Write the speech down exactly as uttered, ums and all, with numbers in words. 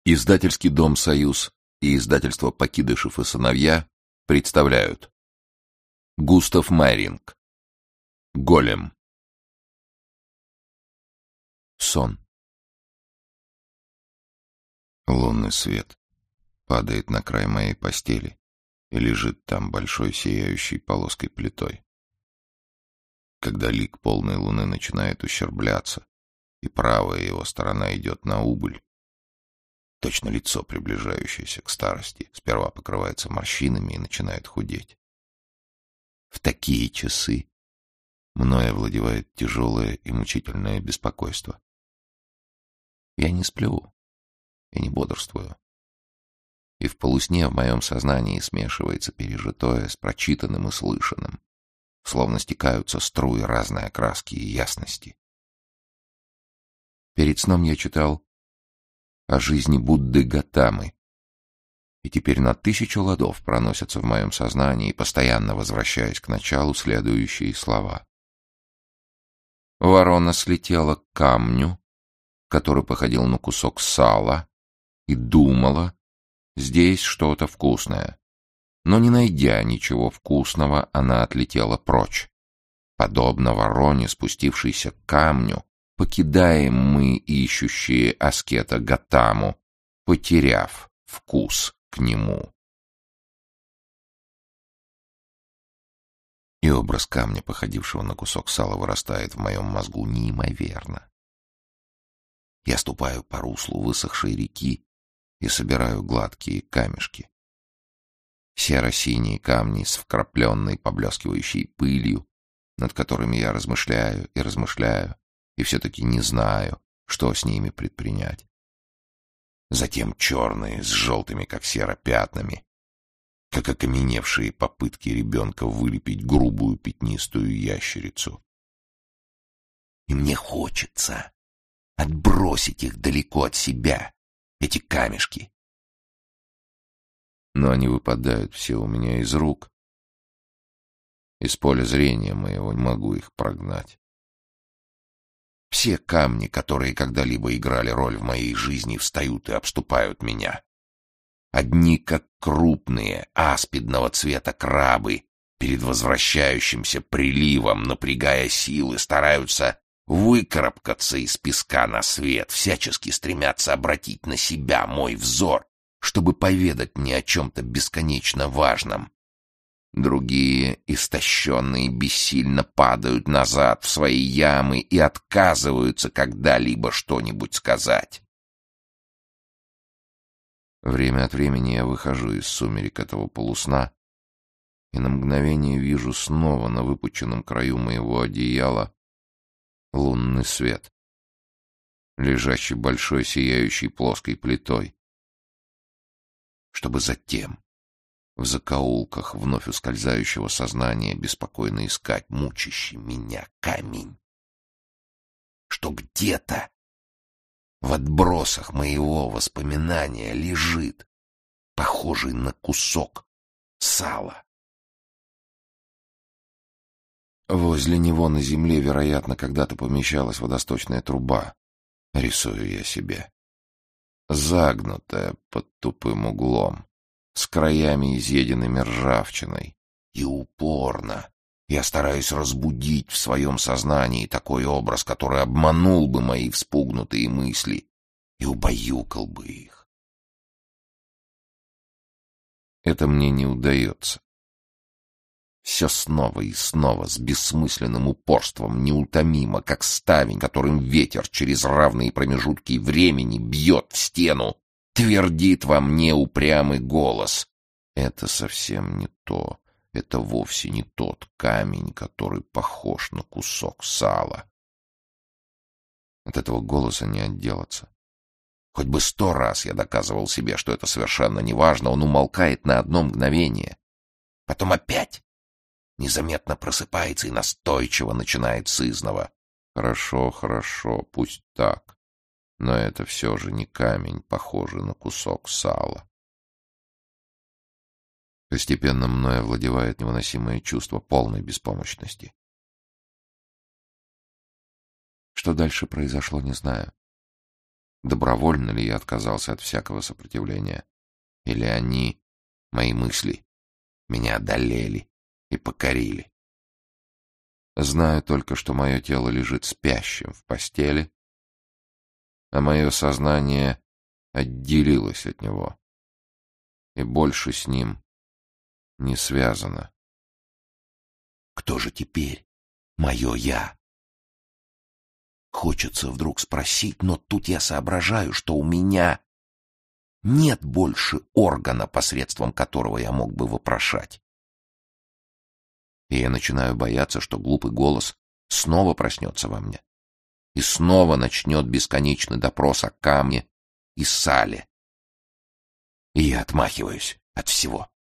Издательский дом «Союз» и издательство «Покидышев и сыновья» представляют Густав Майринг. Голем. Сон. Лунный свет падает на край моей постели и лежит там большой сияющей полоской плитой. Когда лик полной луны начинает ущербляться, и правая его сторона идет на убыль, точно лицо, приближающееся к старости, сперва покрывается морщинами и начинает худеть. В такие часы мною овладевает тяжелое и мучительное беспокойство. Я не сплю и не бодрствую. И в полусне в моем сознании смешивается пережитое с прочитанным и слышанным, словно стекаются струи разной окраски и ясности. Перед сном я читал о жизни Будды Готамы, и теперь на тысячу ладов проносятся в моем сознании, постоянно возвращаясь к началу, следующие слова. Ворона слетела к камню, который походил на кусок сала, и думала, здесь что-то вкусное. Но не найдя ничего вкусного, она отлетела прочь. Подобно вороне, спустившейся к камню, покидаем мы ищущие аскета Готаму, потеряв вкус к нему. И образ камня, походившего на кусок сала, вырастает в моем мозгу неимоверно. Я ступаю по руслу высохшей реки и собираю гладкие камешки. Серо-синие камни с вкрапленной, поблескивающей пылью, над которыми я размышляю и размышляю, и все-таки не знаю, что с ними предпринять. Затем черные, с желтыми, как сера, пятнами, как окаменевшие попытки ребенка вылепить грубую пятнистую ящерицу. И мне хочется отбросить их далеко от себя, эти камешки. Но они выпадают все у меня из рук. Из поля зрения моего не могу их прогнать. Все камни, которые когда-либо играли роль в моей жизни, встают и обступают меня. Одни, как крупные, аспидного цвета крабы, перед возвращающимся приливом, напрягая силы, стараются выкарабкаться из песка на свет, всячески стремятся обратить на себя мой взор, чтобы поведать мне о чем-то бесконечно важном. Другие, истощенные, бессильно падают назад в свои ямы и отказываются когда-либо что-нибудь сказать. Время от времени я выхожу из сумерек этого полусна и на мгновение вижу снова на выпученном краю моего одеяла лунный свет, лежащий большой сияющей плоской плитой, чтобы затем в закоулках вновь ускользающего сознания беспокойно искать мучащий меня камень. Что где-то в отбросах моего воспоминания лежит, похожий на кусок сала. Возле него на земле, вероятно, когда-то помещалась водосточная труба, рисую я себе, загнутая под тупым углом, с краями изъеденными ржавчиной, и упорно я стараюсь разбудить в своем сознании такой образ, который обманул бы мои вспугнутые мысли и убаюкал бы их. Это мне не удается. Все снова и снова с бессмысленным упорством, неутомимо, как ставень, которым ветер через равные промежутки времени бьет в стену, твердит во мне упрямый голос. Это совсем не то. Это вовсе не тот камень, который похож на кусок сала. От этого голоса не отделаться. Хоть бы сто раз я доказывал себе, что это совершенно неважно, он умолкает на одно мгновение. Потом опять незаметно просыпается и настойчиво начинает сызнова. Хорошо, хорошо, пусть так. Но это все же не камень, похожий на кусок сала. Постепенно мною овладевает невыносимое чувство полной беспомощности. Что дальше произошло, не знаю. Добровольно ли я отказался от всякого сопротивления? Или они, мои мысли, меня одолели и покорили? Знаю только, что мое тело лежит спящим в постели, а мое сознание отделилось от него и больше с ним не связано. Кто же теперь мое «я»? Хочется вдруг спросить, но тут я соображаю, что у меня нет больше органа, посредством которого я мог бы вопрошать. И я начинаю бояться, что глупый голос снова проснется во мне и снова начнет бесконечный допрос о камне и сале. И я отмахиваюсь от всего.